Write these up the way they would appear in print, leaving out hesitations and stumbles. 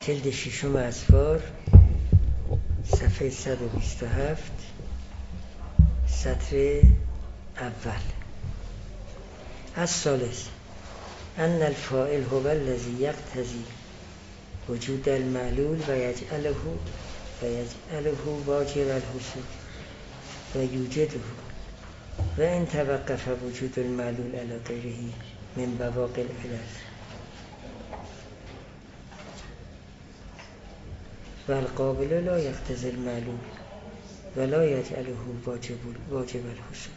جلد ششم اسفار صفحه 127 سطر اول. الثالث ان الفاعل هو الذی یقتضی وجود المعلول و یجعله واجب الحصول و یوجده و ان توقف وجود المعلول علی غیره من بواقی العلل و القابل لا یقتضی المعلول و لا یجعله واجب الحصول.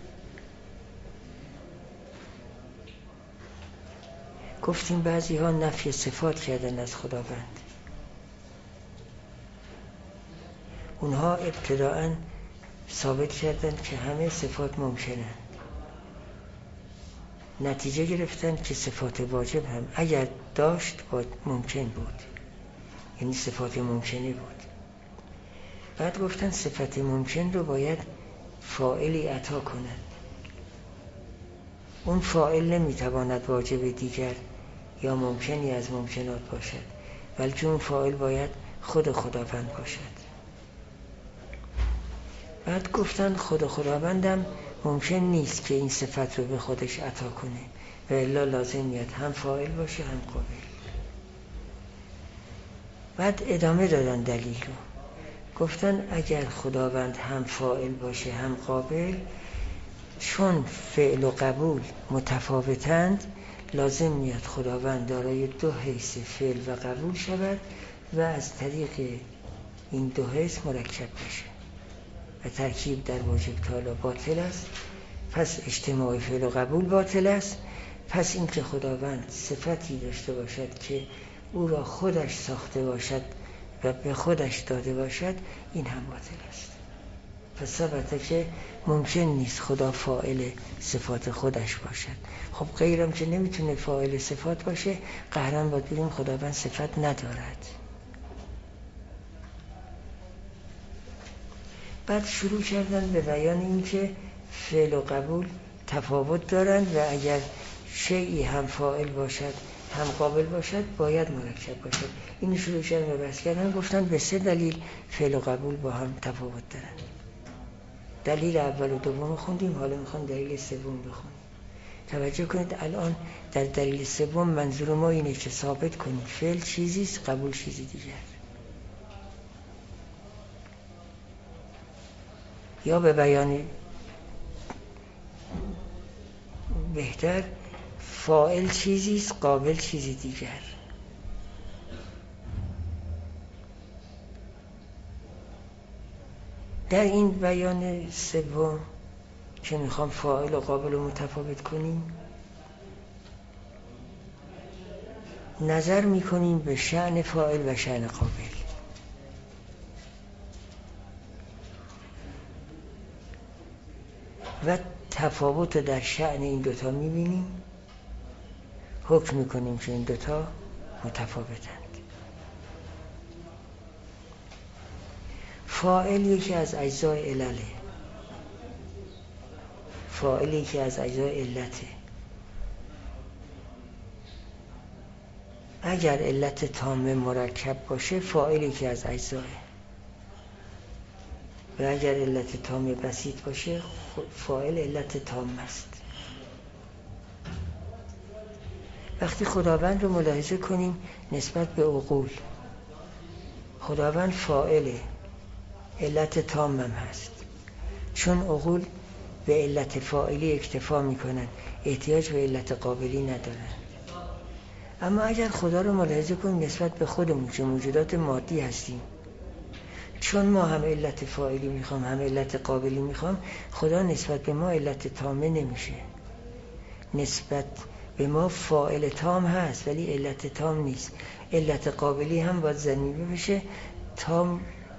گفتیم بعضی ها نفی صفات کردن از خداوند. اونها ابتداءً ثابت کردن که همه صفات ممکنه، نتیجه گرفتن که صفات واجب هم اگر داشت ممکن بود، یعنی صفات ممکنه بود. بعد گفتن صفت ممکن رو باید فاعلی عطا کنن. اون فاعل نمیتواند واجب دیگر یا ممکنی از ممکنات باشد، بلکه اون فاعل باید خود خداوند باشد. بعد گفتن خود خداوندم ممکن نیست که این صفت رو به خودش عطا کنه و الا لازم میاد هم فاعل باشه هم قابل. بعد ادامه دادن دلیل رو، گفتن اگر خداوند هم فاعل باشه هم قابل، چون فعل و قبول متفاوتند لازم میاد خداوند دارای دو حیث فعل و قبول شود و از طریق این دو حیث مرکب بشه و ترکیب در واجب تعالی باطل است. پس اجتماع فعل و قبول باطل است. پس این که خداوند صفتی داشته باشد که او را خودش ساخته باشد و به خودش داده باشد، این هم باطل است. پس ثابته که ممکن نیست خدا فاعل صفات خودش باشد. خب غیرم که نمیتونه فاعل صفات باشه، قهرن باید بگیم خداوند صفت ندارد. بعد شروع کردن به بیان این که فعل و قبول تفاوت دارند و اگر شیئی هم فاعل باشد هم قابل باشد باید مرکب باشد. این شروع کردن و بحث کردن، گفتن به 3 دلیل فعل و قبول با هم تفاوت دارند. دلیل اول و دوم خوندیم، حالا میخوام دلیل سوم بخونیم. توجه کنید الان در دلیل سوم منظور ما اینه که ثابت کنیم فعل چیزی است، قبول چیزی دیگر. یا به بیان بهتر، فاعل چیزی است، قابل چیزی دیگر. در این بیان سوم که میخوام فاعل و قابل رو متفاوت کنیم، نظر میکنیم به شأن فاعل و شأن قابل. و تفاوت در شأن این دوتا میبینیم، حکم میکنیم که این دوتا متفاوتند. فاعل یکی از اجزای علله، فاعل یکی از اجزای علته. اگر علت تامه مرکب باشه فاعل یکی از اجزاه، و اگر علت تامه بسیط باشه فاعل علت تام است. وقتی خداوند رو ملاحظه کنیم نسبت به عقول، خداوند فاعل علت تام هم هست، چون عقول به علت فاعلی اکتفا میکنن، احتیاج به علت قابلی ندارن. اما اگر خدا رو ملاحظه کنیم نسبت به خودمون که موجودات مادی هستیم، چون ما هم علت فاعلی میخوام هم علت قابلی میخوام، خدا نسبت به ما علت تامه نمیشه. نسبت به ما فاعل تام هست ولی علت تام نیست. علت قابلی هم باید ضمیمه بشه تا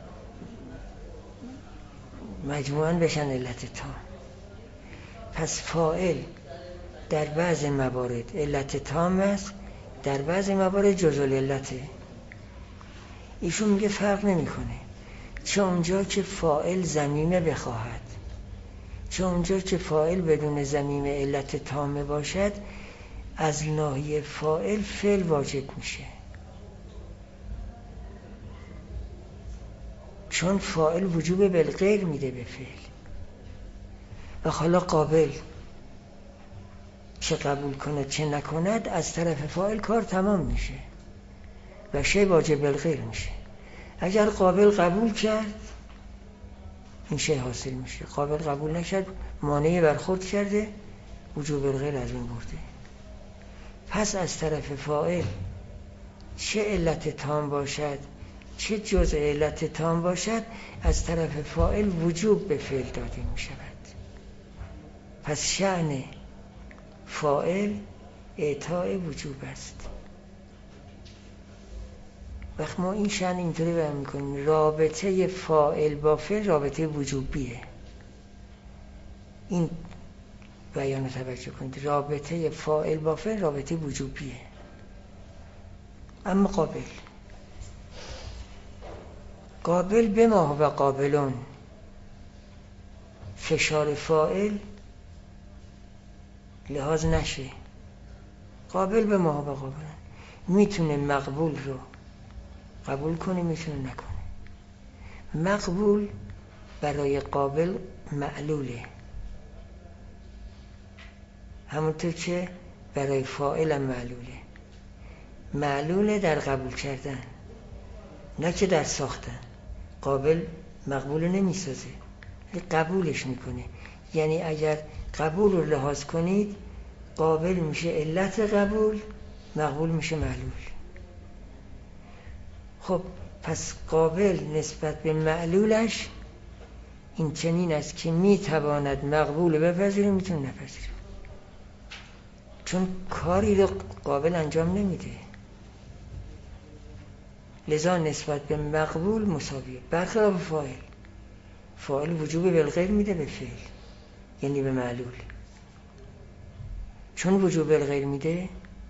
مجموعاً بشن علت تام. پس فاعل در بعض موارد علت تام است، در بعض موارد جزء العلته. ایشون میگه فرق نمیکنه، چه اونجا که فاعل ضمیمه بخواهد، چه اونجا که فاعل بدون ضمیمه علت تامه باشد، از ناحیه فاعل فعل واجب میشه. چون فاعل وجوب بالغیر میده به فعل و حالا قابل چه قبول کند چه نکند از طرف فاعل کار تمام میشه و شی واجب بالغیر میشه. اگر قابل قبول کرد این شی حاصل میشه، قابل قبول نشد مانع برخورد کرده وجوب بالغیر از این برده. پس از طرف فاعل چه علت تام باشد چه جزء علت تام باشد از طرف فاعل وجوب به فعل داده می شود. پس شأن فاعل اعطاء وجوب است. وقت ما این شأن اینطوری بیان میکنیم رابطه فاعل با فعل رابطه وجوبیه. این بیان رو توجه کنید، رابطه فاعل با فعل رابطه وجوبیه. اما قابل به ما و قابلون فشار فاعل لحاظ نشه. قابل به ما و قابلون میتونه مقبول رو قبول کنه میتونه نکنه. مقبول برای قابل معلوله، همونطور که برای فاعل هم معلوله در قبول کردن نه که در ساختن. قابل مقبول رو نمیسازه، قبولش میکنه. یعنی اگر قبول رو لحاظ کنید قابل میشه علت قبول، مقبول میشه معلول. خب پس قابل نسبت به معلولش این چنین است که میتواند مقبول بپذیره میتونه نپذیره، چون کاری رو قابل انجام نمیده. لذا نسبت به مقبول مساویه. برخلاف فاعل وجوب بالغیر میده به فعل، یعنی به معلول. چون وجوب بالغیر میده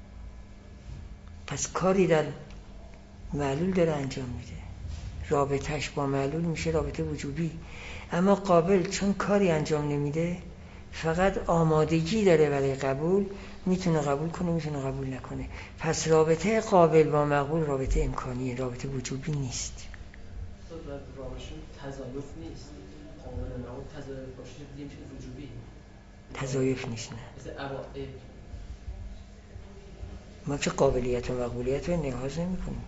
پس کاری در معلول داره انجام میده، رابطهش با معلول میشه رابطه وجوبی. اما قابل چون کاری انجام نمیده فقط آمادگی داره برای قبول، میتونه قبول کنه میتونه قبول نکنه. پس رابطه قابل با مقبول رابطه امکانیه، رابطه وجوبی نیست. رابطه تضایف نیست. قابل و مقبول تضایف باشه دیگه میشه وجوبی. تضایف نیست. نه مثل اباعد ما که قابلیت و مقبولیت رو نهاز نمی کنیم.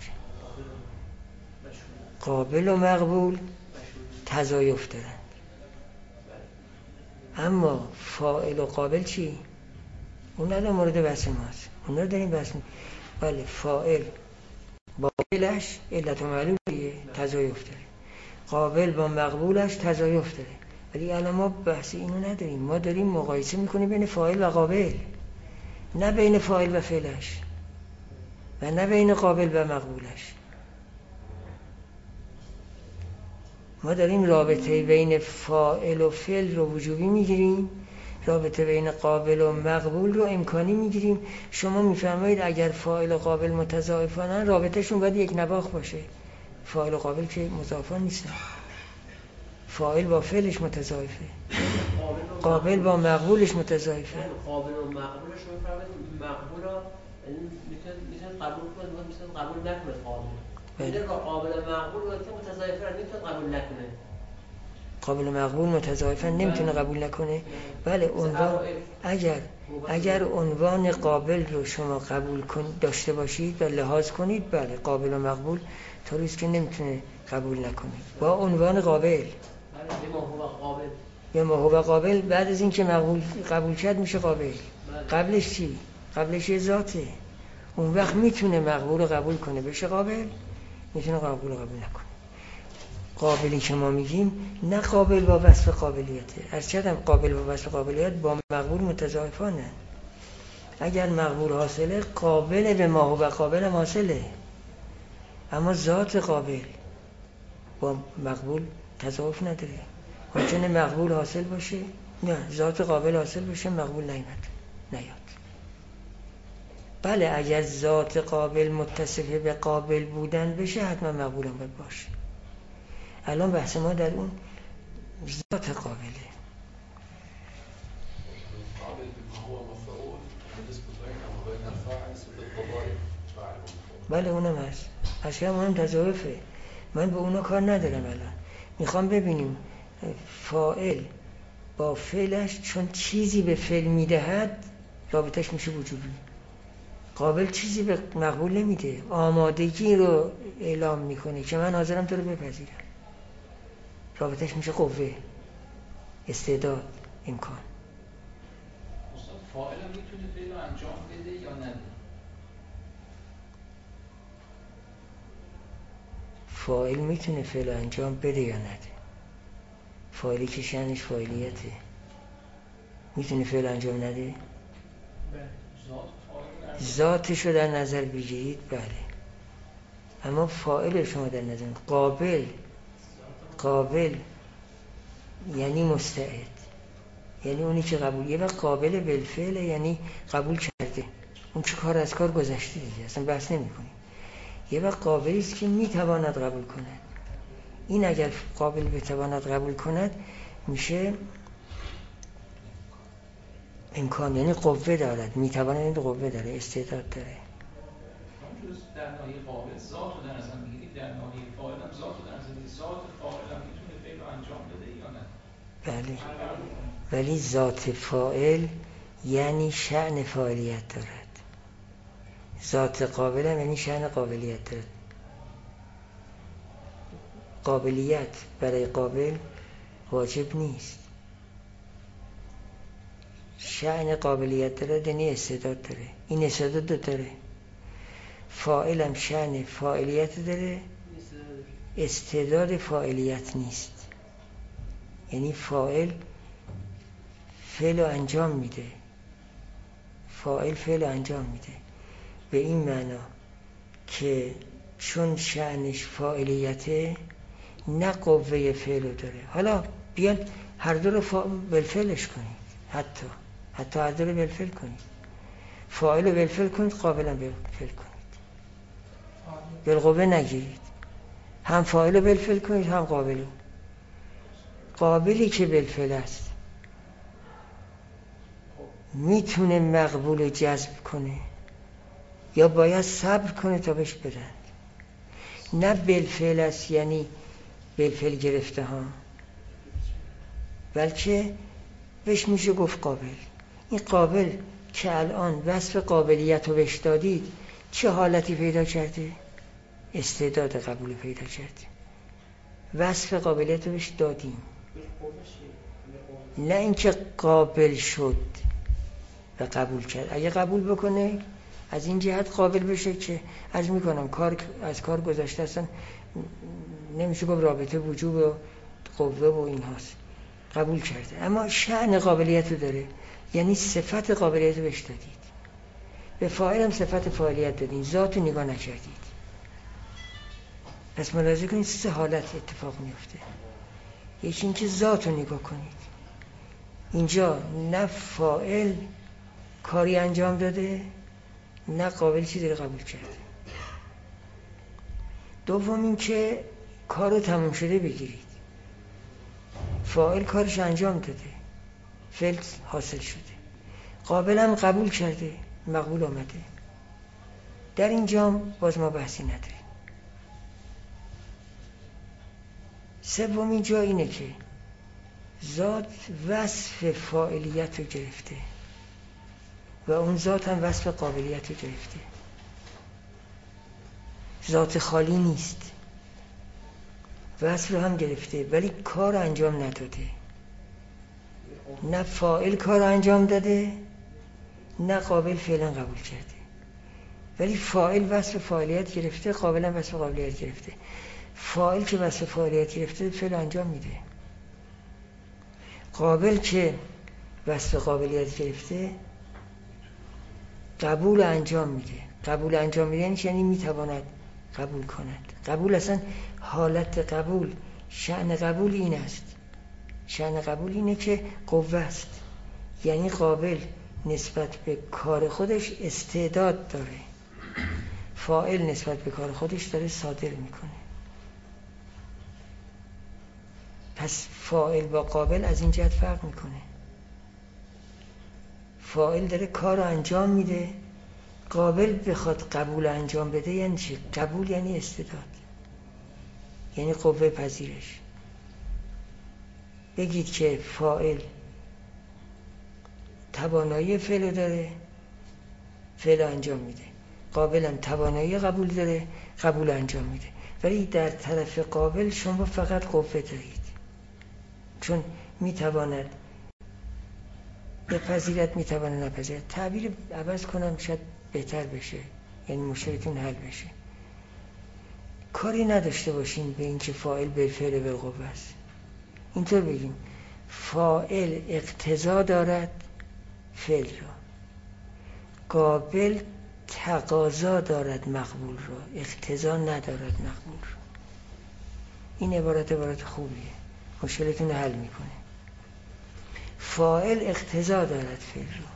قابل و مقبول تضایف دارن، اما فاعل و قابل چی؟ اون الان مورد بحث ماست، اون رو داریم بحث می‌کنیم. بله فاعل با قابلش علت و معلولیه تضایف داره، قابل با مقبولش تضایف داره. ولی الان ما بحث اینو نداریم، ما داریم مقایسه میکنیم بین فاعل و قابل، نه بین فاعل و فعلش و نه بین قابل و مقبولش. ما داریم رابطه بین فاعل و فعل رو وجوبی میگیریم، رابطه بین قابل و مقبول رو امکانی میگیریم. شما میفرمایید اگر فاعل و قابل متضاعفانن رابطهشون باید یک نواخت باشه. فاعل و قابل که مضاعفان نیستن، فاعل با فعلش متضاعفه، قابل با مقبولش متضاعفه. قابل و مقبولش رو میفرمایید مقبول رو میتونه قبول کنه میتونه قبول نکنه. قابل با قابل و مقبول وقتی متضاعفه میتونه قبول نکنه. قابل و مقبول متضاعفه نمیتونه قبول نکنه. بله عنوان اگر عنوان قابل رو شما قبول داشته باشید و لحاظ کنید، بله قابل و مقبول طوریست که نمیتونه قبول نکنه. با عنوان قابل یا ما هو قابل بعد از این که مقبول قبول کرد میشه قابل. قبلش چی؟ قبلش ذاته. اون وقت میتونه مقبول رو قبول کنه بشه قابل، میتونه قبول رو قبول نکنه. قابلی که ما میگیم نه قابل با وصف قابلیته. ارشدم قابل با وصف قابلیت با مقبول متضاعفانه. اگر مقبول حاصله قابل به ما و قابل حاصله، اما ذات قابل با مقبول تضاعف نداره. ممکنه مقبول حاصل باشه نه ذات قابل حاصل باشه مقبول نیاد. بله اگر ذات قابل متصف به قابل بودن بشه حتما مقبول هم باید باشه. الان بحث ما در اون ذات قابله. بله اونم هست، اشیاء مهم تضاعفه، من به اونا کار ندارم الان. میخوام ببینیم فاعل با فعلش چون چیزی به فعل میدهد رابطش میشه وجوبی. قابل چیزی به مقبول نمیده، آمادگی رو اعلام میکنه که من حاضرم تو رو بپذیرم. رابطش میشه قوه، استعداد، امکان. استاد فاعل هم میتونه فعل رو انجام بده یا نده؟ فاعل میتونه فعل رو انجام بده یا نده. فاعلی که شأنش فاعلیته میتونه فعل انجام نده؟ ذاتش رو در نظر بگیرید بله، اما فاعل شما در نظر. قابل یعنی مستعد، یعنی اونی که قبول. یه وقت قابل بالفعل یعنی قبول کرده، اون که کار از کار گذشته دیگه، اصلا بحث نمی کنیم. یه وقت قابلی است که میتواند قبول کند. این اگر قابل بتواند قبول کند میشه امکان، یعنی قوه دارد، میتواند، این قوه داره، استعداد داره. در ناحیه قابل ذات رو در نظر میگیرید، در ناحیه فاعل هم ذات رو در نظر میگیرید. ذات فاعل هم میتونه فعل رو انجام بده یا نه؟ بله، ولی ذات فاعل یعنی شأن فاعلیت دارد. ذات قابل هم یعنی شأن قابلیت دارد. قابلیت برای قابل واجب نیست. شأن قابلیت داره یعنی استعداد داره. این استعداد داره. فاعل هم شأن فاعلیت داره، استعداد فاعلیت نیست. یعنی فاعل فعل رو انجام میده، فاعل فعل رو انجام میده به این معنا که چون شأنش فاعلیته نه قوه فعل رو داره. حالا بیان هر دو رو بالفعلش کنید، حتی هر دو رو بالفعل کنید. فاعل رو بالفعل کنید، قابل هم بالفعل کنید، بالقوه نگیرید. هم فاعل رو بالفعل کنید هم قابل رو. قابلی که بالفعل است میتونه مقبول رو جذب کنه یا باید صبر کنه تا بهش بدن. نه بالفعل است یعنی بالفعل گرفته ها، بلکه بهش میشه گفت قابل. این قابل که الان وصف قابلیت رو بهش دادید چه حالتی پیدا کرده؟ استعداد قبول پیدا کرده. وصف قابلیت رو بهش دادیم، نه اینکه قابل شد و قبول کرد. اگه قبول بکنه از این جهت قابل بشه که عرض میکنم کار از کار گذشته، اصلا نمیشه گفت رابطه وجوب و قوه و این هاست، قبول کرده. اما شأن قابلیت رو داره، یعنی صفت قابلیت رو بهش دادید. به فاعل هم صفت فاعلیت دادید، ذات رو نگاه نکردید. پس ملاحظه کنید سه حالت اتفاق میفته. یکی اینکه ذات رو نگاه کنید، اینجا نه فاعل کاری انجام داده نه قابل چیزی رو قبول کرده. دوم اینکه کار رو تموم شده بگیرید. فاعل کارش انجام داده، فعل حاصل شده، قابل هم قبول کرده، مقبول آمده. در اینجا باز ما بحثی نداریم. سومین جا اینه که ذات وصف فاعلیت رو گرفته و اون ذات هم وصف قابلیت رو گرفته. ذات خالی نیست، وصف رو هم گرفته ولی کار انجام نداده. نه فاعل کار انجام داده نه قابل فعلا قبول کرده، ولی فاعل وصف فاعلیت گرفته، قابل هم وصف قابلیت گرفته. فاعل که وصف فاعلیت گرفته فعل انجام میده، قابل که وصف قابلیت گرفته قبول انجام میده. قبول انجام میده یعنی میتواند قبول کند. قبول اصلا حالت قبول، شأن قبول این است. شأن قبول اینه که قوه است، یعنی قابل نسبت به کار خودش استعداد داره، فاعل نسبت به کار خودش داره صادر میکنه. پس فاعل با قابل از این جهت فرق میکنه. فاعل داره کار رو انجام میده، قابل بخواد قبول انجام بده یعنی چی؟ قبول یعنی استعداد، یعنی قوه پذیرش. بگید که فاعل توانایی فعل داره، فعل انجام میده، قابل هم توانایی قبول داره، قبول انجام میده. ولی در طرف قابل شما فقط قوه دارید، چون میتواند بپذیرد، میتواند نپذیرد. تعبیر عوض کنم شاید بهتر بشه، یعنی مشکلتون حل بشه. کاری نداشته باشین به این که فاعل بالفعل بالقوه است. اینطور بگیم فاعل اقتضا دارد فعل را، قابل تقاضا دارد مقبول را، اقتضا ندارد مقبول را. این عبارت خوبیه، مشکلتون رو حل میکنه. فاعل اقتضا دارد فعل را،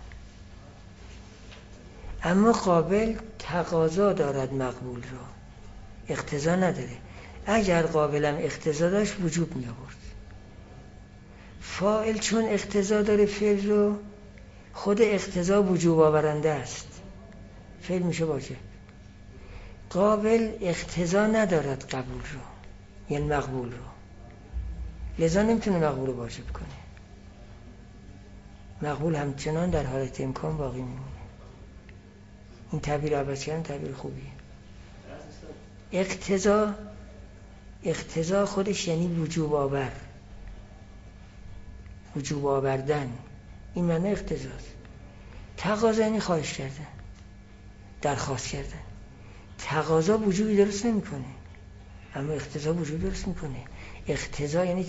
اما قابل تقاضا دارد مقبول را، اقتضا نداره. اگر قابلم اقتضا داشت وجوب می آورد. فاعل چون اقتضا داره فعل رو، خود اقتضا وجوب آورنده است، فعل میشه واجب. قابل اقتضا ندارد قبول رو، یعنی مقبول رو، لذا نمیتونه مقبول رو واجب کنه. مقبول همچنان در حالت امکان باقی میمونه. این تعبیر عوض کردن تعبیر خوبیه. اقتضا خودش یعنی وجوب آور، وجوب آوردن، این معنی اقتضاست. تقاضا یعنی خواهش کردن، درخواست کردن. تقاضا وجوبی درست نمیکنه، اما اقتضا وجوب درست میکنه. اقتضا یعنی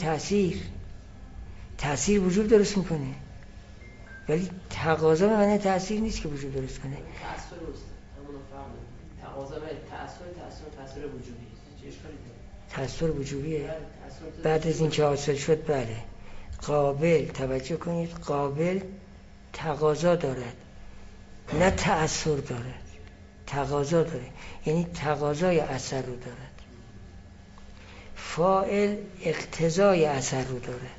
تأثیر وجوب درست میکنه، ولی تقاضا به معنی تأثیر نیست که وجوب درست کنه. تأثیر درست، همون فرق تقاضا و تأثیر وجوبی چه اشکالی داره؟ تأثیر وجوبیه. بعد از اینکه حاصل شد بله. قابل، توجه کنید، قابل تقاضا دارد نه تأثیر دارد، تقاضا داره، یعنی تقاضای اثر رو دارد. فاعل اقتضای اثر رو دارد،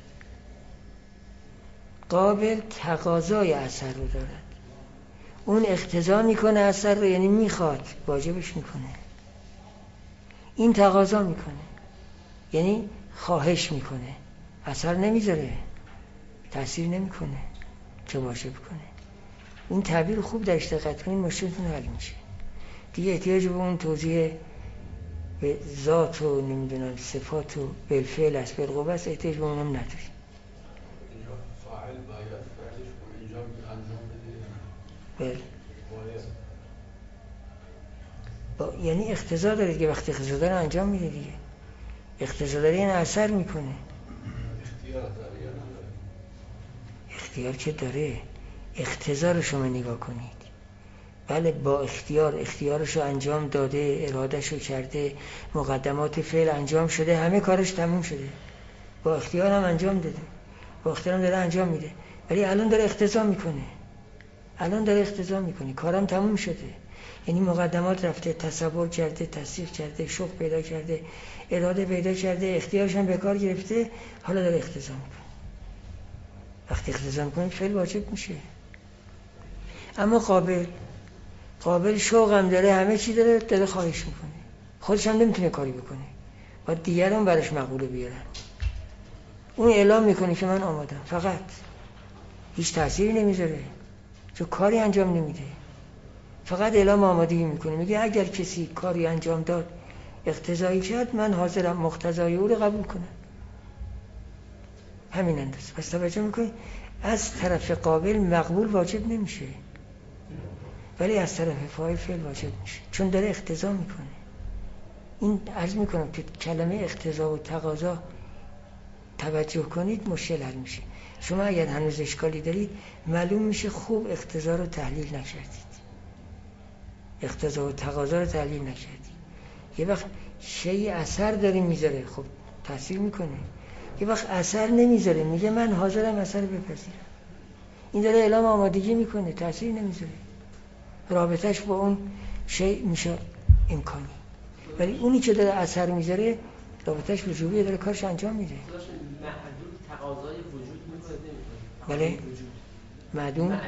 قابل تقاضای اثر رو دارد. اون اقتضا میکنه اثر رو، یعنی میخواد، واجبش میکنه. این تقاضا میکنه، یعنی خواهش میکنه، اثر نمیذاره، تأثیر نمیکنه که واجب کنه. این تعبیر خوب درش دقت کنین، مشکلتون حل میشه. دیگه احتیاج به اون توضیح به ذات و نمیدونم صفات و بالفعل است بالقوه است احتیاج به اونم نداری. اینجا فاعل باید فعلش رو انجام بده. بله. یعنی اقتضا داره که وقتی اقتضا داره انجام میده دیگه. اقتضا داره یعنی اثر میکنه. اختیار داره یا نداره؟ اختیار که داره. اقتضا رو شما نگاه کنید. بله با اختیارش رو انجام داده، ارادش رو کرده، مقدمات فعل انجام شده، همه کارش تموم شده، با اختیار هم انجام داده، با اختیار هم داره انجام میده، ولی الان داره اقتضا میکنه، کارم تموم شده. یعنی مقدمات رفته، تصور کرده، تصدیق کرده، شوق پیدا کرده، اراده پیدا کرده، اختیارش هم به کار گرفته، حالا داره اقتضا میکنه. وقتی اقتضا میکنه فعل واجب میشه. اما قابل شوق هم داره، همه چی داره خواهش میکنه، خودش هم نمیتونه کاری بکنه، باید دیگران برش مقبوله بیارن. اون اعلام میکنه که من آمادم، فقط هیچ تأثیری نمیذاره، چون کاری انجام نمیده، فقط اعلام آمادگی میکنه، میگه اگر کسی کاری انجام داد اقتضایی کرد، من حاضرم مقتضای او رو قبول کنم. همین اندازه. پس توجه میکنی از طرف قابل مقبول واجب نمیشه، ولی از طرف فاعل فعل واجب میشه، چون داره اقتضا میکنه. این عرض میکنم که کلمه اقتضا و تقاضا توجه کنید مشکل حل میشه. شما اگر هنوز اشکالی دارید معلوم میشه خوب اقتضا رو تحلیل نکردید، اقتضا و تقاضا رو تحلیل نکردید. یه وقت شیء اثر داره میذاره، خب تاثیر میکنه، یه وقت اثر نمیذاره، میگه من حاضرم اثر بپذیرم. این داره اعلام آمادگی میکنه، تاثیر نمیذاره، رابطش با اون شیء میشه امکانی. ولی اونی که داره اثر میذاره رابطش وجوبیه، داره کارش انجام میده. معدود تقاضای وجود میکنه نمیکنه؟ بله. معدوم؟ نه.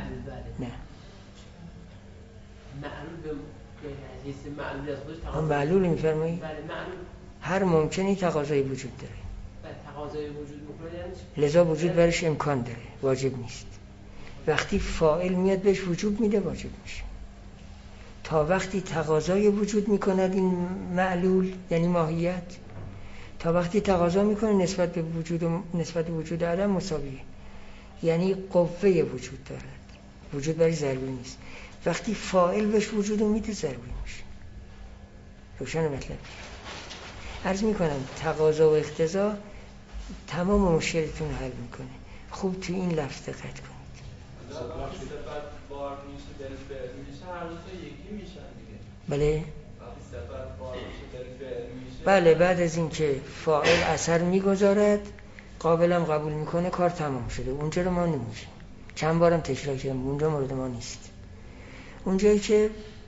معلول به حیث معلول از خودش تقاضا. معلول میفرمایی؟ بله معلول. هر ممکنی تقاضای وجود داره. بله تقاضای وجود میکنه یعنی لذا وجود برش امکان داره، واجب نیست. وقتی فاعل میاد بهش وجوب میده واجب میشه. تا وقتی تقاضای وجود میکند این معلول یعنی ماهیت، تا وقتی تقاضا میکنه نسبت به وجود عدم مساویه، یعنی قوه وجود دارد، وجود برای ضروری نیست. وقتی فاعل بهش وجود میده ضروری میشه. روشن مطلب. عرض میکنم تقاضا و اقتضا تمام مشکلتون حل میکنه. خوب تو این لفظ دقت کنید. وقتی صفت بار میشه دل فعل میشه هر دو تا یکی میشن دیگه. بله؟ وقتی صفت بار میشه دل فعل میشه. بله، بعد از اینکه فاعل اثر میگذارد قابلم قبول میکنه کار تمام شده. اونجا رو ما نمیشه. چند بارم تکرار کردم اونجا مورد ما نیست. اونجایی که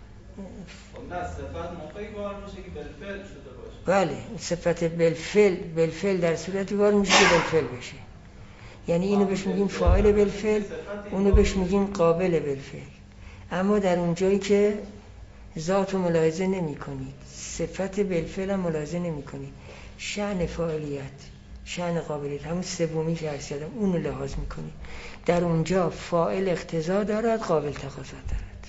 نه صفت موقعی بار میشه که بالفعل شده باشه. بله، صفت بالفعل در صورتی بار میشه که بالفعل بشه. یعنی اینو بهش میگیم فاعل بالفعل، اونو بهش میگیم قابل بالفعل. اما در اونجایی که ذات رو ملاحظه نمی کنید، صفت بالفعل هم ملاحظه نمی کنید، شأن فاعلیت، شأن قابلیت، همون سومی که عرض کردم اونو لحاظ می کنید، در اونجا فاعل اقتضا دارد، قابل تقاضا دارد.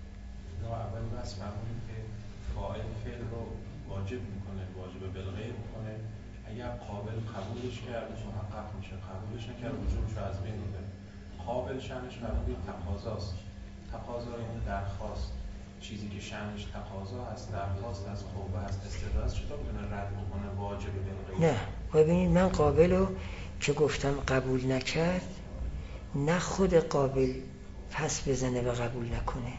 اول بس فهمونیم که فاعل فعل رو واجب میکنه، واجب بالغیر میکنه. اگر قابل قبولش کرد محقق میشه، قبولش نکرد وجوبش رو از بین میده. قابل شأنش قبول تقاضاست. تقاضا یعنی درخواست، چیزی که شأنش تقاضا هست، درخواست از قوه هست، استعداد چطور میتونه رد بکنه واجب بالغیر؟ نه، ببینید من قابل رو که گفتم قبول نکرد، نه خود قابل پس بزنه و قبول نکنه.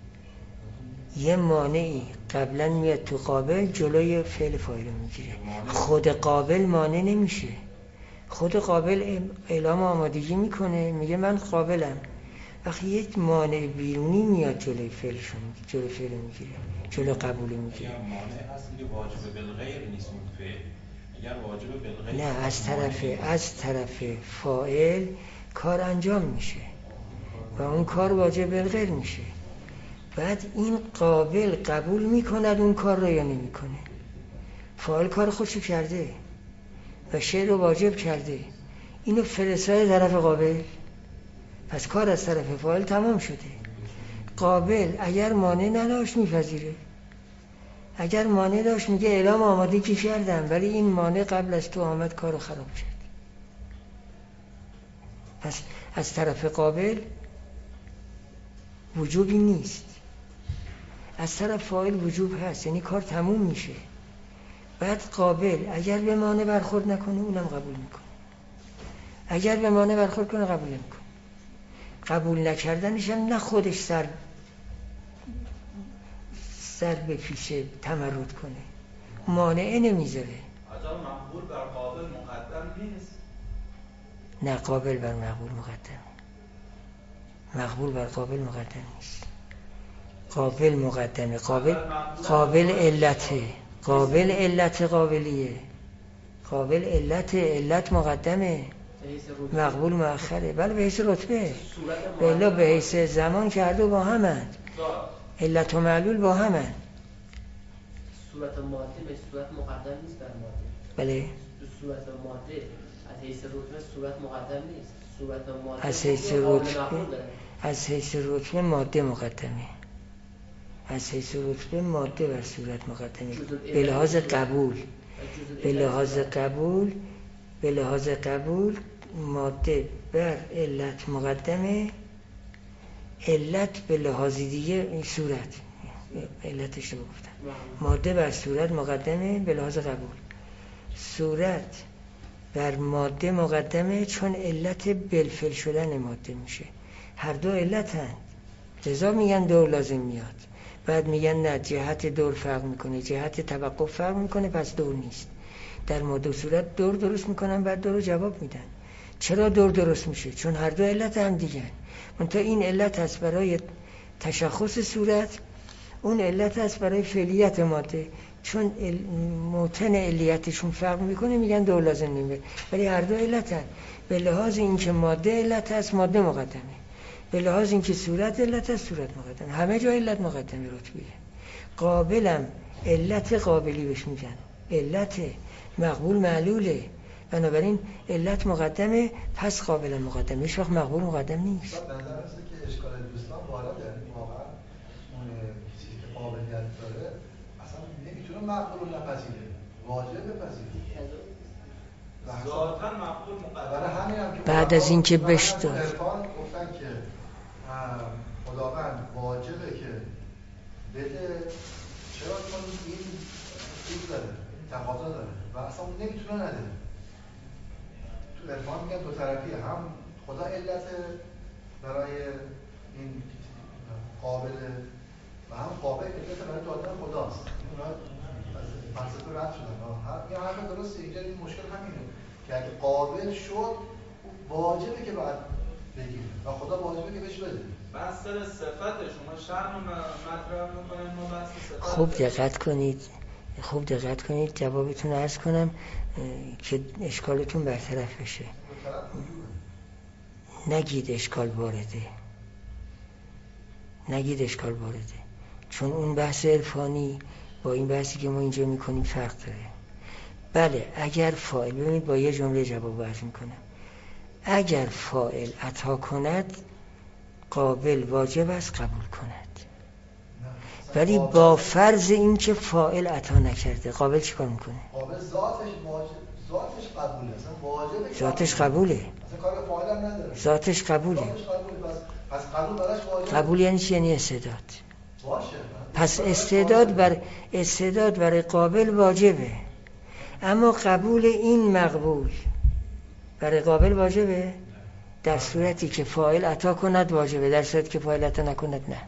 یه مانعی قبلا میاد تو قابل جلوی فعل فاعل رو میگیره. خود قابل مانع نمیشه. خود قابل اعلام آمادگی میکنه، میگه من قابلم. وقتی یک مانع بیرونی میاد جلوی فعلشون، جلوی فعل میگیره، جلوی قبول میگیره. اگر مانع هست که واجب بالغیر نیست اون فعل. اگر واجب بالغیر نه، از طرف فاعل کار انجام میشه و اون کار واجب بالغیر میشه. بعد این قابل قبول میکند اون کار رو یا نمیکنه. فاعل کار خودشو کرده و شی رو واجب کرده، اینو فرستاد طرف قابل، پس کار از طرف فاعل تمام شده. قابل اگر مانع نداشت میپذیره، اگر مانع داشت میگه اعلام آمادگی کردم ولی این مانع قبل از تو آمد کارو خراب کرد. پس از طرف قابل وجوبی نیست، از طرف فاعل وجوب هست، یعنی کار تموم میشه. بعد قابل اگر به مانع برخورد نکنه اونم قبول میکنه، اگر به مانع برخورد کنه قبول نمیکنه. قبول نکردنش هم نه خودش سر به پیشه تمرد کنه، مانع نمیذاره. عجب مقبول بر قابل مقدم نیست. نه، قابل بر مقبول مقدم، مقبول بر قابل مقدم نیست. قابل مقدمه، قابل علته، قابل علت قابلیه، قابل علت مقدمه، مقبول مؤخره. بله به حیث رتبه، بله به حیث زمان که هر دو با همند، علت و معلول با همند. صورت ماده به صورت مقدم نیست بر ماده. بله تو صورت ماده از حیث رتبه صورت مقدم نیست. صورت ماده از حیث رتبه ماده مقدمه، از حیث رتبه ماده بر صورت مقدمه. به لحاظ قبول ماده بر علت مقدمه، علت به لحاظ دیگه این صورت علتش رو گفتم، ماده بر صورت مقدمه به لحاظ قبول. صورت بر ماده مقدمه چون علت بالفعل شدن ماده میشه. هر دو علت هست، لذا میگن دور لازم میاد. بعد میگن نه، جهت دور فرق میکنه، جهت توقف فرق میکنه، پس دور نیست. در ماده و صورت دور درست میکنن، بعد دور رو جواب میدن. چرا دور درست میشه؟ چون هر دو علت هم دیگه. منتها این علت هست برای تشخص صورت، اون علت هست برای فعلیت ماده. چون موتن علیتشون فرق میکنه میگن دور لازم نمیاد، ولی هر دو علت هست. به لحاظ اینکه ماده علت هست ماده مقدمه، به لحاظ اینکه صورت علت هست صورت مقدمه. همه جا علت مقدمه رتبیه. قابلم علت قابلی بهش میگن، علت مقبول معلوله. بنابراین علت مقدمه، پس قابل مقدمه، هیچ وقت مقبول مقدم نیست. نظر هست که اشکال دوستان وارد، یعنی واقعا اون چیزی که قابلیت داره اصلا نمیتونه مقبول رو نپذیره، واجب بپذیره. ذاتاً مقبول مقدمه. همین هم که بعد از اینکه بشتاد گفتن که خداوند واجبه که بده، چرا؟ چون این چیز داره، تقاضا داره و اصلا نمیتونه نده. تو عرفان میگن دو طرفیه، هم خدا علت برای این قابله و هم قابل علت برای دادن خداست. اونا از فلسفه رد شدن. یا همه درسته، اینجا این مشکل همینه که اگه قابل شد واجبه که باید بگیره و خدا واجبه که بهش بده. بحث صفت شما شرم مطرح میکنید، ما بحث صفت. خوب دقت کنید جوابتون رو عرض کنم که اشکالتون برطرف بشه. نگید اشکال وارده، چون اون بحث عرفانی با این بحثی که ما اینجا میکنیم فرق داره. بله اگر فاعل، ببینید با یه جمله جواب عرض میکنم، اگر فاعل عطا کند قابل واجب است قبول کند، ولی با فرض این که فاعل عطا نکرده قابل چیکار میکنه؟ قابل ذاتش قبوله، اصلا واجبه، ذاتش قبوله، اصلا کار فاعل هم نداره، ذاتش قبوله. پس قبول براش واجبه. قبول یعنی چی؟ یعنی استعداد. باشه. پس استعداد برای قابل واجبه، اما قبول این مقبول برای قابل واجبه در صورتی که فاعل عطا کند واجبه، در صورتی که فاعل عطا نکند نه.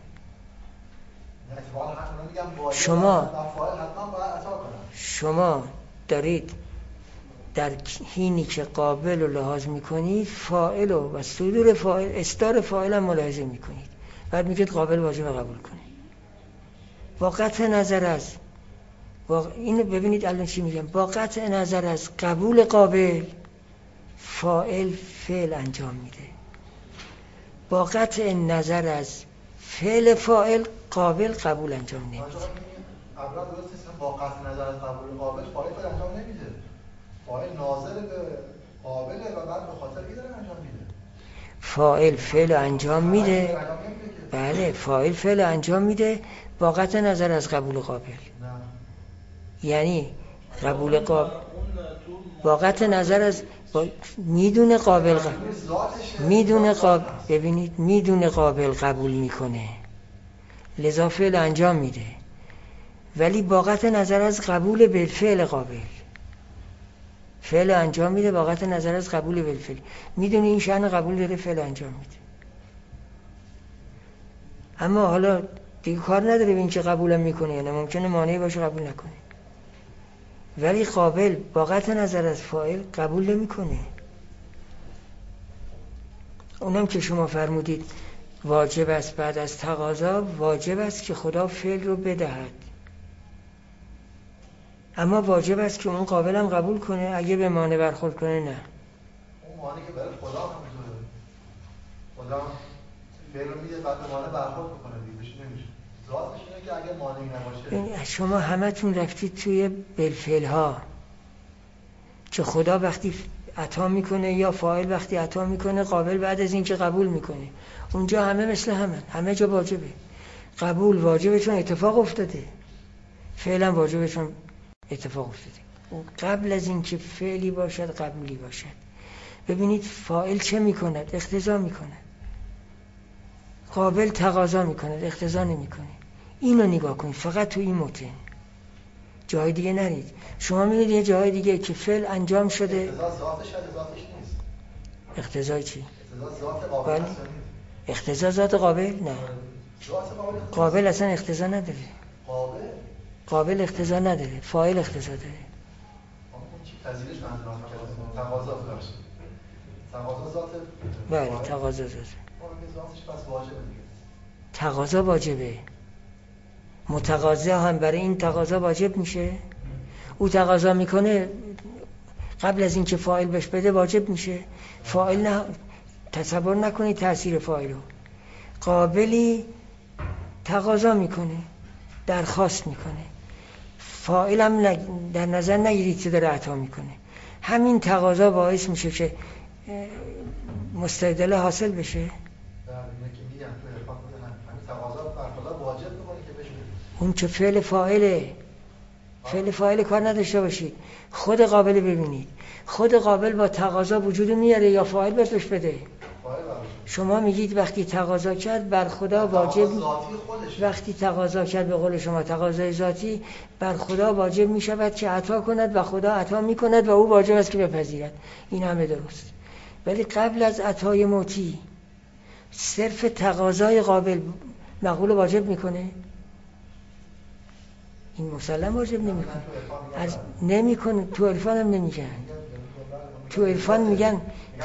شما دارید در حینی که قابل رو لحاظ میکنید فاعل و صدور فاعل، اصدار فاعل هم ملاحظه میکنید، بعد میگید قابل واجب قبول کنید. با قطع نظر از اینو ببینید الان چی میگم، با قطع نظر از قبول قابل فاعل فعل انجام میده، با قطع نظر از فعل فاعل قابل قبول انجام نمیده. اول درست نیست، با قطع نظر از قبول قابل فاعل انجام نمیده، فاعل ناظر به قابله و بعد به خاطر این داره انجام میده. فاعل فعل انجام میده، بله فاعل فعل انجام میده با قطع نظر از قبول قابل. یعنی قبول قابل با قطع نظر از میدونه قابل ببینید میدونه قابل قبول میکنه لذا فعل انجام میده، ولی با قطع نظر از قبول بالفعل قابل فعل انجام میده، با قطع نظر از قبول بالفعل میدونه این شأن قبول داره، فعل انجام میده. اما حالا دیگه کار نداره به این که قبولم میکنه یا نه، ممکنه مانعی باشه قبول نکنه، ولی قابل با قطع نظر از فاعل قبول نمیکنه. اونم که شما فرمودید واجب است بعد از تقاضا، واجب است که خدا فعل رو بدهد، اما واجب است که اون قابل هم قبول کنه، اگه به مانع برخورد کنه نه. اون مانعی که برای خدا هم میذاره، خدا فعل رو میده بعد به مانع برخورد کنه دیگه نمیشه. ذاتش اینه که اگه مانعی نباشه. شما همتون رفتید توی بالفعل ها که خدا وقتی عطا میکنه یا فاعل وقتی عطا میکنه قابل بعد از این که قبول میکنه، اونجا همه مثل همه جا واجبه. قبول واجبه چون اتفاق افتاده، فعلا واجبه چون اتفاق افتاده. قبل از این که فعلی باشد قبولی باشد. ببینید فاعل چه میکند؟ اقتضا میکند. قابل تقاضا میکند، اقتضا نمیکنه. اینو نگاه کنید فقط تو این متن، جای دیگه نرید. شما میگید یه جای دیگه که فعل انجام شده، اقتضا ذاتش نیست. اقتضای چی؟ اقتضا ذات قابل نیست. اقتضا ذات قابل؟ نه. قابل اصلا اقتضا نداره. قابل اقتضا نداره، فاعل اقتضا داره. پذیرش منظورم تقاضا داشت. تقاضا ذات. بله تقاضا ذات. ذاتش پس واجبه دیگه. تقاضا واجبه. متقاضا هم برای این تقاضا واجب میشه. او تقاضا میکنه قبل از اینکه فاعل بهش بده واجب میشه. فاعل نه، تصور نکنید تأثیر فاعل رو. قابلی تقاضا میکنه، درخواست میکنه، فاعل هم در نظر نگیرید که داره عطا میکنه. همین تقاضا باعث میشه که مستعدله حاصل بشه. اینه که میگم تو عرفان همین تقاضا بر خدا واجب میکنه که بشه. اون که فعل فاعله، فعل فاعل کار نداشته باشید. خود قابل ببینید، خود قابل با تقاضا وجود میاره یا فاعل بهش بده؟ شما میگید وقتی تقاضا کرد بر خدا واجب، وقتی تقاضا کرد به قول شما تقاضای ذاتی بر خدا واجب میشود که عطا کند و خدا عطا میکند و او واجب است که بپذیرد. این همه درست. ولی قبل از عطای موتی صرف تقاضای قابل مقبول واجب میکنه؟ این مسلم واجب نمیکنه. نمیکنه. تو عرفان هم نمیگن. تو عرفان میگن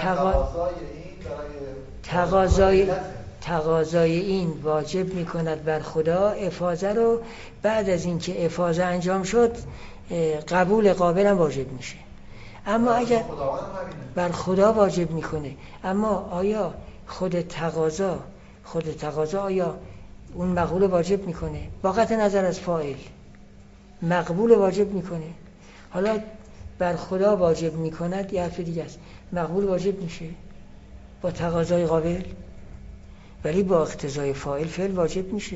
تقاضای این واجب میکند بر خدا افاضه رو، بعد از اینکه افاضه انجام شد قبول قابل هم واجب میشه. اما اگر بر خدا واجب میکنه، اما آیا خود تقاضا آیا اون مقبول واجب میکنه؟ با قطع نظر از فاعل مقبول واجب میکنه. حالا بر خدا واجب میکند یه حرف دیگه است، مقبول واجب میشه با تقاضای قابل، ولی با اقتضای فاعل فعل واجب میشه.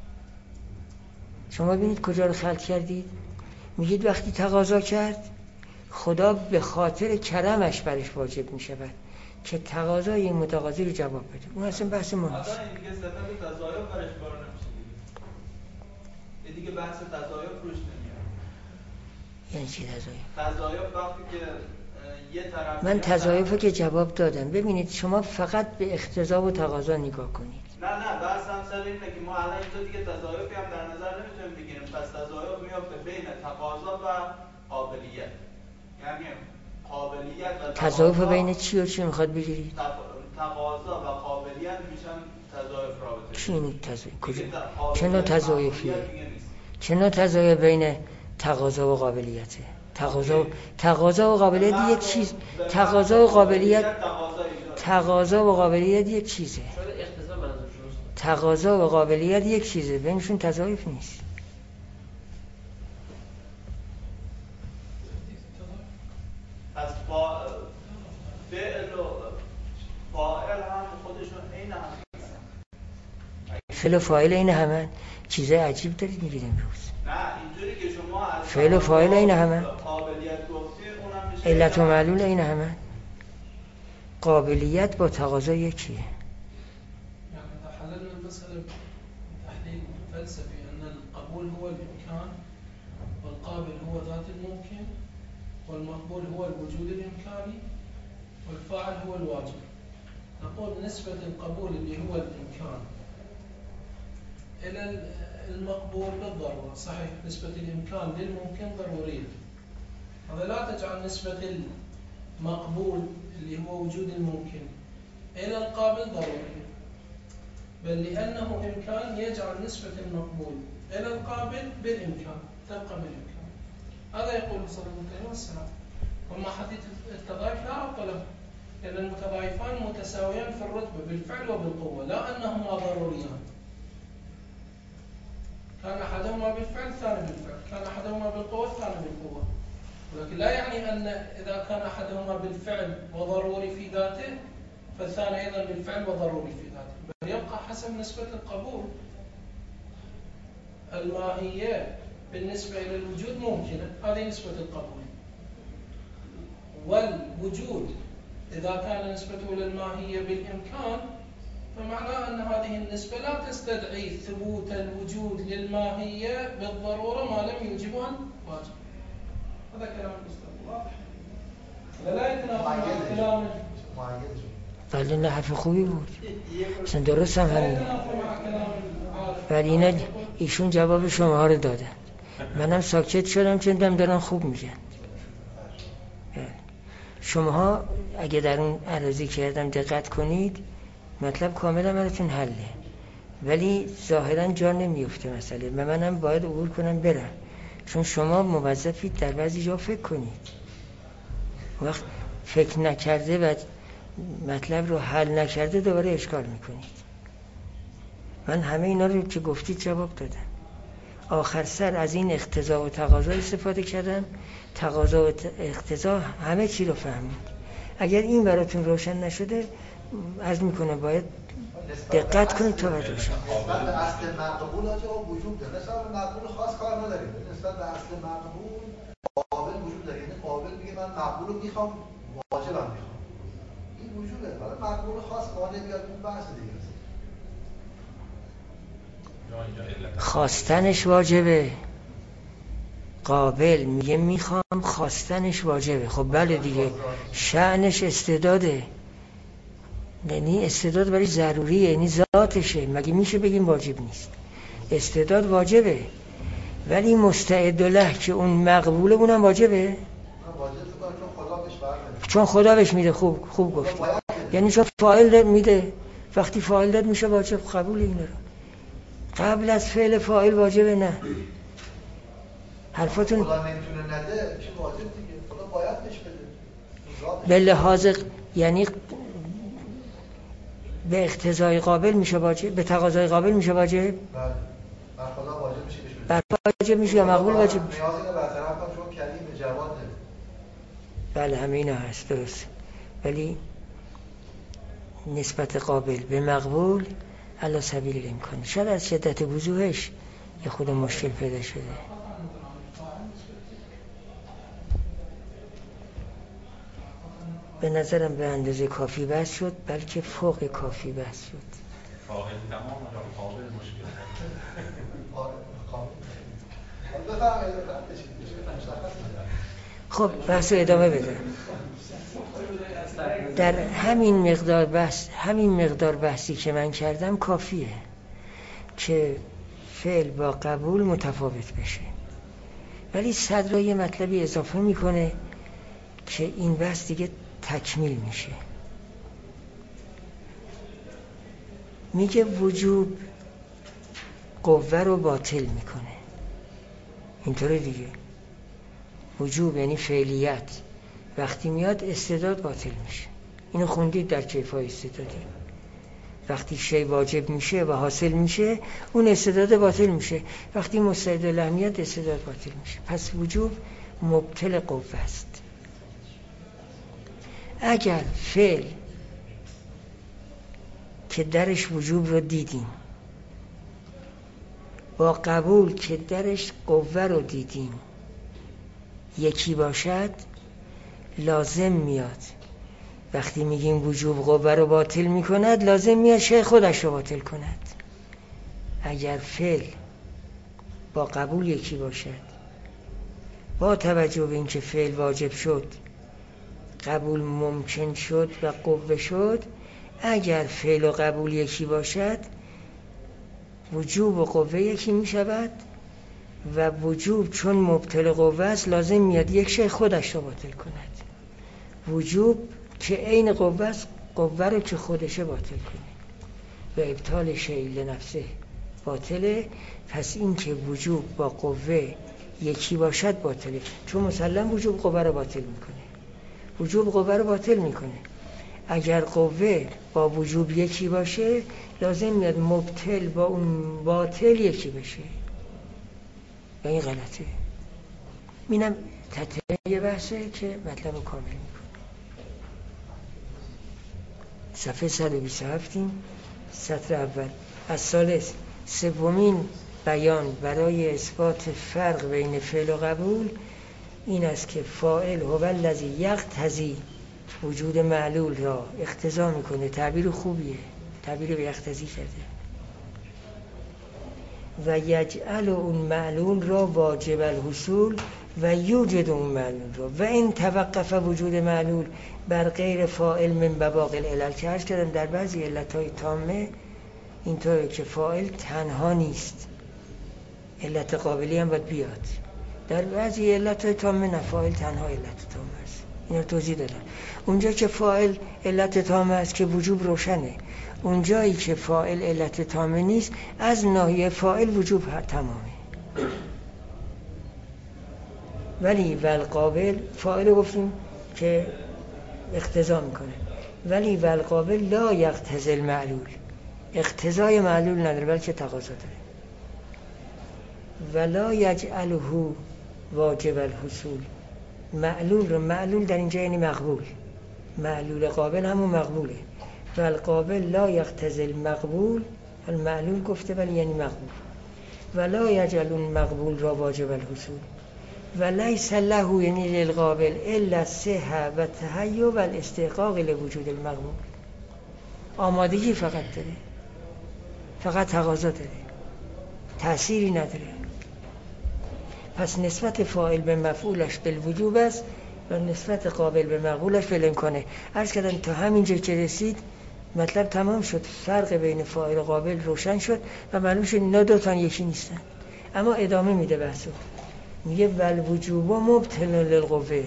شما ببینید کجا رو خلط کردید. میگید وقتی تقاضا کرد خدا به خاطر کرمش برش واجب میشود که تقاضای این متقاضی رو جواب بده. اون اصلا بحث ما نیست. این دیگه صفت تضایع برش کار نمیشه دیگه بحث تضایع روش نمیاد. یعنی چی تضایع؟ تضایع وقتی که یه طرف، من تضایفو که جواب دادم. ببینید شما فقط به اقتضا و تقاضا نگاه کنید. نه بحث هم سر اینه که ما الان اینجا دیگه تضایفی هم در نظر نمیتونیم بگیریم. پس تضایف میفته بین تقاضا و قابلیت. یعنی قابلیت و تضایف بین چی و چی میخواد بگیرید؟ تقاضا و قابلیت میشن تضایف رابطه. چی این تضایف؟ کجا؟ چه نوع تضایفیه؟ چه نوع تضایف بین تقاضا و قابلیته؟ تقاضا و قابلیت یک چیز، تقاضا و قابلیت یک چیزه. تقاضا و قابلیت یک چیزه، بینشون تضایف نیست. پس فعل و فاعل هم خودشون عین هم هستن. فعل و فاعل عین همن. چیزای عجیب دارید میگید امروز. نه اینجوری که شما از فعل و فاعل عین همن. قابلیت گفتید اونم میشه علت و معلول عین همن. قابلیت با تقاضا یکیه. يعني إذا حللنا المسألة بتحليل فلسفي أن القبول هو الإمكان والقابل هو ذات الممكن والمقبول هو الوجود الإمكاني والفاعل هو الواجب. نقول نسبة القبول اللي هو الإمكان إلى المقبول بالضرورة. صحيح نسبة الإمكان للممكن ضرورية. هذا لا تجعل نسبة المقبول اللي هو وجود الممكن إلى القابل ضرورية، بل لأنه إمكان يجعل نسبة المقبول إلى القابل بالإمكان تبقى بالإمكان. هذا يقول صلى الله عليه وسلم. وما حديث التضايف لا ربط له، لأن المتضايفان متساويان في الرتبة بالفعل وبالقوة، لا أنهما ضروريان. كان أحدهما بالفعل الثاني بالفعل، كان أحدهما بالقوة الثاني بالقوة. ولكن لا يعني أن إذا كان أحدهما بالفعل وضروري في ذاته فالثاني أيضا بالفعل وضروري في ذاته، بل يبقى حسب نسبة القبول. الماهية بالنسبة إلى الوجود ممكنة، هذه نسبة القبول. والوجود إذا كان نسبته للماهية بالإمكان فمعناه أن هذه النسبة لا تستدعي ثبوت الوجود للماهية بالضرورة ما لم يوجبها الواجب. هذا كلام الأستاذ واضح. لا يتناقض مع كلام بله نه حرف خوبی بود، اصلا درست هم همین. ولی اینا ایشون جواب شما ها رو دادن، منم ساکت شدم چون دارن خوب میگن. شماها اگه در اون عرضی کردم دقت کنید مطلب کاملا براتون حله، ولی ظاهرا جا نمیفته مسئله و منم باید عبور کنم برم، چون شما موظفید در بعضی جا فکر کنید. وقت فکر نکرده و مطلب رو حل نکرده دوباره اشکال میکنید. من همه اینا رو که گفتید جواب دادم. آخر سر از این اقتضا و تقاضا استفاده کردم. تقاضا و اقتضا همه چی رو فهمید. اگر این براتون روشن نشده عرض میکنم باید دقت کنید تا روشن. نسبت به اصل مقبول وجود داره. نسبت به مقبول خاص کار نداریم. نسبت به اصل مقبول قابل وجود داره. یعنی قابل میگه من مقبول رو میخوام، واجبم میخوام. این وجوده. حالا مقبول خاص قانع بیاد اون بحث دیگه است. خواستنش واجبه. قابل میگه میخوام، خواستنش واجبه. خب بله دیگه، شأنش استعداده. یعنی استعداد برای ضروریه، یعنی ذاتشه. مگه میشه بگیم واجب نیست؟ استعداد واجبه، ولی مستعد له که اون مقبوله اونم واجبه. چون خدا بهش میده. خوب گفتی. یعنی چون فاعل میده، وقتی فاعل داد میشه واجب. قبول اینه رو قبل از فعل فاعل واجبه. نه حرفاتون خدا نمیتونه نده چه واجب دیگه. خدا باید بهش بده. به لحاظ یعنی به اقتضای قابل میشه واجب، به تقاضای قابل میشه واجب. بله. بر خدا واجب میشه بهش بده. بر واجب میشه یا مقبول واجب میشه. نیازی رو برطرف کنم چون کلیم جواده. بله همه اینا هست، درست. ولی نسبت قابل به مقبول علی سبیل الامکان. شاید از شدت وضوحش یه خود مشکل پیدا شده. به نظرم به اندازه کافی بحث شد، بلکه فوق کافی بحث شد. فاعل تمام و قابل مشکل. خب بحث رو ادامه بده. در همین مقدار بحثی که من کردم کافیه که فعل با قبول متفاوت بشه. ولی صدر یه مطلبی اضافه میکنه که این بحث دیگه تکمیل میشه. میگه وجوب قوه رو باطل میکنه. اینطوره دیگه. وجوب یعنی فعلیت، وقتی میاد استعداد باطل میشه. اینو خوندید در کیفای استعدادی. وقتی شی واجب میشه و حاصل میشه اون استعداد باطل میشه. وقتی مستعد له میاد استعداد باطل میشه. پس وجوب مبطل قوه است. اگر فعل که درش وجوب رو دیدیم با قبول که درش قوه رو دیدیم یکی باشد، لازم میاد وقتی میگیم وجوب قوه رو باطل میکند، لازم میاد شی خودش رو باطل کند. اگر فعل با قبول یکی باشد، با توجه به اینکه فعل واجب شد، قبول ممکن شد و قوه شد، اگر فعل و قبول یکی باشد وجوب و قوه یکی می شود و وجوب چون مبطل قوه است لازم میاد یک شی خودش رو باطل کند. وجوب که عین قوه است، قوه رو که خودشه باطل کنه و ابطال شی لنفسه باطله. پس این که وجوب با قوه یکی باشد باطله، چون مسلم وجوب قوه رو باطل میکنه. وجوب قوه رو باطل میکنه. اگر قوه با وجوب یکی باشه لازم میاد مبطل با اون باطل یکی بشه و این غلطه. اینم تطبیق بحثه که مطلب رو کامل میکنه. صفحه 127 سطر اول. از ثالث، سومین بیان برای اثبات فرق بین فعل و قبول این است که فاعل هو الذی یقتضی وجود معلول را اقتضا میکنه. تعبیر خوبیه، تعبیر به یقتضی کرده. و یجعل اون معلول را واجب الحصول و یوجد اون معلول را و این توقف وجود معلول بر غیر فاعل من بواقی العلل که عرض کردم در بعضی علتهای تامه اینطوره که فاعل تنها نیست، علت قابلی هم باید بیاد. در بعضی علتهای تامه نه، فاعل تنها علت تامه است. این رو توضیح دادم. اونجا که فاعل علت تامه است که وجوب روشنه، اونجایی که فاعل علت تامه نیست از ناحیه فاعل وجوب تمامه. ولی والقابل فاعل گفتیم که اقتضا میکنه، ولی والقابل لا یقتضی المعلول، اقتضای معلول نداره بلکه تقاضا داره. ولا یجعله واجب الحصول. معلول در اینجا یعنی مقبول. معلول قابل همون مقبوله. و القابل لا یقتضی المقبول، المعلول گفته ولی یعنی مقبول. ولا یجعل المقبول را واجب الحصول و لیس له یعنی للقابل الا الصحة و التهیؤ و الاستحقاق لوجود المقبول. آمادگی فقط داره، فقط تقاضا داره، تأثیری نداره. پس نسبت فاعل به مفعولش بالوجوب است و نسبت قابل به مقبولش بالامکانه. عرض کردم تا همینجا که رسید مطلب تمام شد. فرق بین فاعل و قابل روشن شد و معلوم شد اینا دو تا یکی نیستن. اما ادامه میده بحثو، میگه والوجوب مبطل للقوه.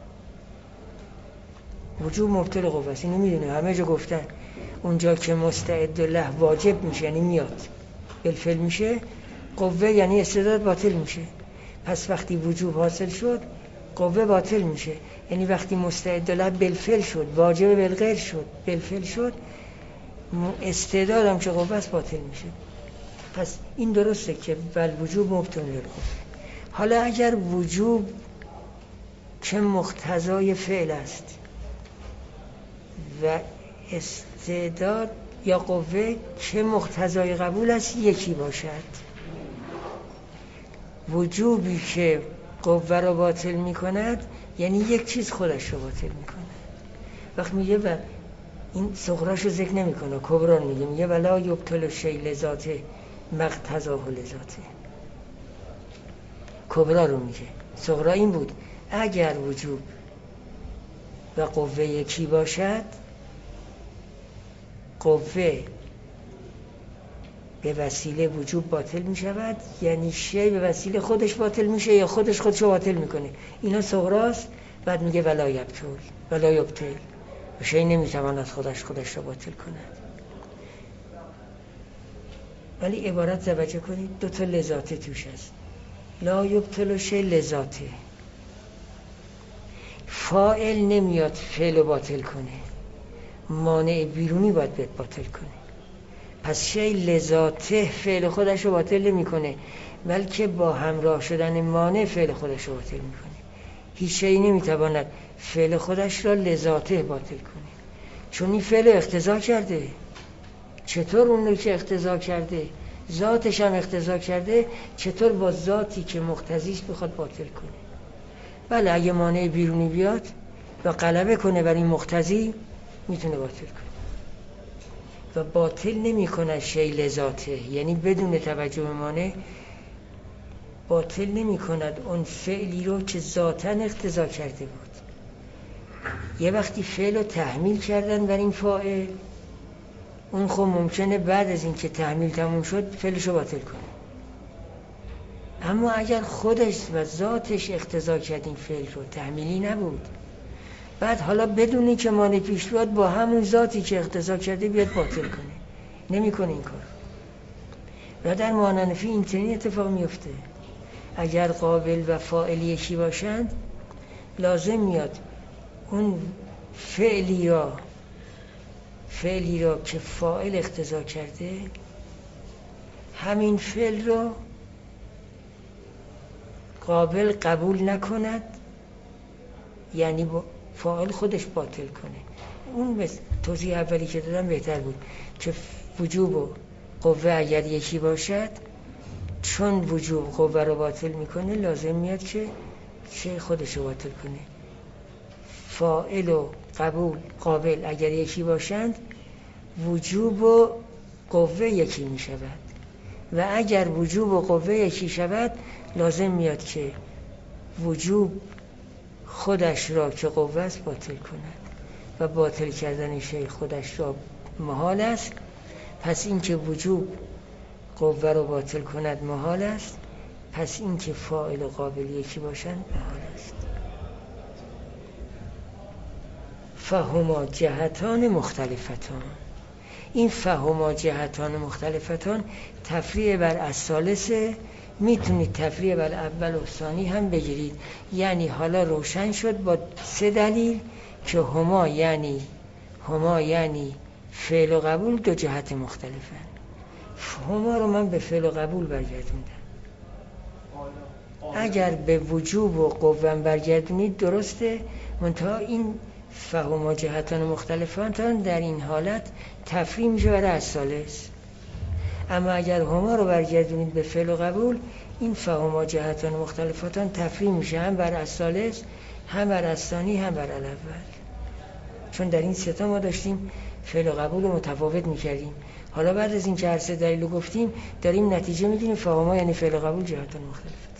وجوب مبطل قوه است، اینو میدونه، همه جا گفتن. اونجا که مستعد له واجب میشه یعنی میاد، بالفعل میشه، قوه یعنی استعداد باطل میشه. پس وقتی وجوب حاصل شد قوه باطل میشه، یعنی وقتی مستعد له بالفعل شد، واجب بالغیر شد، بالفعل شد، استعداد هم که قوه است باطل میشه. پس این درسته که والوجوب مبطل للقوه. حالا اگر وجوب که مقتضای فعل است و استعداد یا قوه که مقتضای قبول است یکی باشد، وجوبی که قوه رو باطل می کند یعنی یک چیز خودش رو باطل می کند. وقت میگه و این صغراش رو ذکر نمی کنه، کبران میگه ولا یبطل شیء لذاته مقتضاه لذاته. کبرا رو میگه، صغرا این بود اگر وجوب و قوه یکی باشد، قوه به وسیله وجوب باطل می شود، یعنی شی به وسیله خودش باطل میشه یا خودشو باطل میکنه. اینا صغراست. بعد میگه ولا یبطل، ولا یبطل، شی نمیتواند خودش رو باطل کند. ولی عبارت توجه کنید، دو تا لذاته توش هست. لا یبطل شی لذاته، فاعل نمیاد فعل رو باطل کنه، مانع بیرونی باید بهت باطل کنه. پس شی لذاته فعل خودش رو باطل نمی کنه، بلکه با همراه شدن مانع فعل خودش رو باطل می کنه. هیچ شی نمیتواند فعل خودش را لذاته باطل کنه، چون این فعل اقتضا کرده. چطور اون که اقتضا کرده ذاتش هم اقتضا کرده، چطور با ذاتی که مقتضیست بخواد باطل کنه؟ بله اگه مانع بیرونی بیاد و غلبه کنه بر این مقتضی میتونه باطل کنه. و باطل نمی کنه شی لذاته، یعنی بدون توجه به مانع باطل نمی کند اون فعلی رو که ذاتاً اقتضا کرده بود. یه وقتی فعل رو تحمیل کردن بر این فاعل، اون خب ممکنه بعد از این که تحمیل تموم شد فعلش رو باطل کنه. اما اگر خودش و ذاتش اقتضا کرد این فعل رو، تحمیلی نبود، بعد حالا بدونی که مانع پیش بیاد با همون ذاتی که اقتضا کرده بیاد باطل کنه، نمی‌کنه این کار. و در مانعنفی این چنین اتفاق میفته. اگر قابل و فاعل یکی باشند لازم میاد اون فعلی را که فاعل اقتضا کرده همین فعل رو قابل قبول نکند، یعنی فاعل خودش باطل کنه. اون توضیح اولی که دادم بهتر بود که وجوب و قوه اگر یکی باشد، چون وجوب قوه رو باطل میکنه لازم میاد که چه خودش رو باطل کنه. فاعل و قابل اگر یکی باشند وجوب و قوه یکی میشود، و اگر وجوب و قوه یکی شود لازم میاد که وجوب خودش را که قوه است باطل کند و باطل کردن شی خودش را محال است. پس این که وجوب قوه را باطل کند محال است، پس این که فاعل و قابل یکی باشند محال است. فهما جهتان مختلفتان. این فهما جهتان مختلفتان تفریع بر الثالثه، میتونید تفریع بر اول و ثانی هم بگیرید. یعنی حالا روشن شد با 3 دلیل که هما یعنی فعل و قبول 2 جهت مختلفن. هما رو من به فعل و قبول برگردوندم. اگر به وجوب و قوم برگردونید درسته، منتها این فهم و جهتان مختلفان در این حالت تفریم میشه برای الثالث. اما اگر هما رو برگردونید به فعل و قبول، این فهم و جهتان مختلفاتان تفریم میشه هم بر الثالث، هم بر الثانی، هم بر الاول. چون در این سه تا ما داشتیم فعل و قبول رو متفاوت میکردیم. حالا بعد از این که هر سه دلیل رو گفتیم داریم نتیجه میگیریم فهم‌ها یعنی فعل و قبول جهتان مختلفات.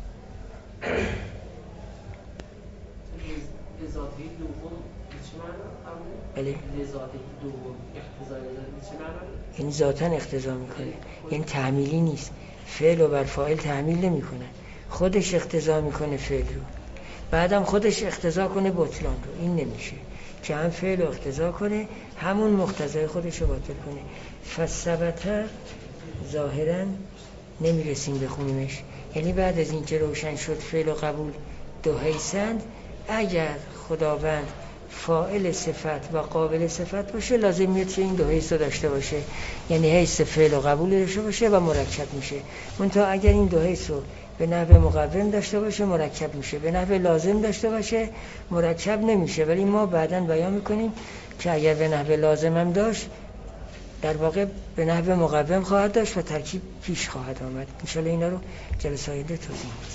لذاتی دوم چه معنی؟ بله. لذاتی دوم اقتضای چه معنی؟ یعنی ذاتاً اقتضا میکنه، یعنی تعمیلی نیست. فعل و بر فاعل تعمیل نمیکنه، خودش اقتضا میکنه فعل رو، بعدم خودش اقتضا کنه بطلان رو. این نمیشه که هم فعل رو اقتضا کنه همون مقتضای خودش رو باطل کنه. فثبت ظاهراً نمیرسیم بخونیمش، یعنی بعد از این که روشن شد فعل و قبول دو حیثند، اگر خداوند فاعل صفت و قابل صفت باشه لازم میاد که این دو حیث رو داشته باشه، یعنی حیث فعل و قبول داشته باشه و مرکب میشه. منتها اگر این دو حیث رو به نحو مقوم داشته باشه مرکب میشه، به نحو لازم داشته باشه مرکب نمیشه. ولی ما بعداً بیان میکنیم که اگر به نحو لازم هم داشت در واقع به نحو مقوم خواهد داشت و ترکیب پیش خواهد آمد. ان شاءالله اینا رو جلسه آینده توضیح میدیم.